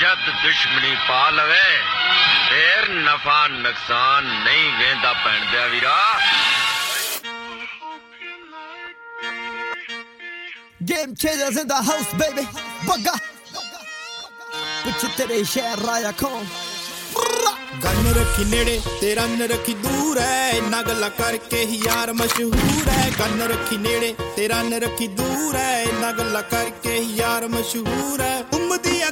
जद दुश्मनी पा लवे फिर नफा नुकसान नहीं वेंदा पैण दिया वीरा। Game changers in the house, baby. Bugga. Put तेरे शहर आया कौन? गन रखी नेड़े ते रन रखी दूर है, इन्ना गल्ला करके ही यार मशहूर है। गन रखी नेड़े ते रन रखी दूर है, इन्ना गल्ला करके ही यार मशहूर है। उम्मदिया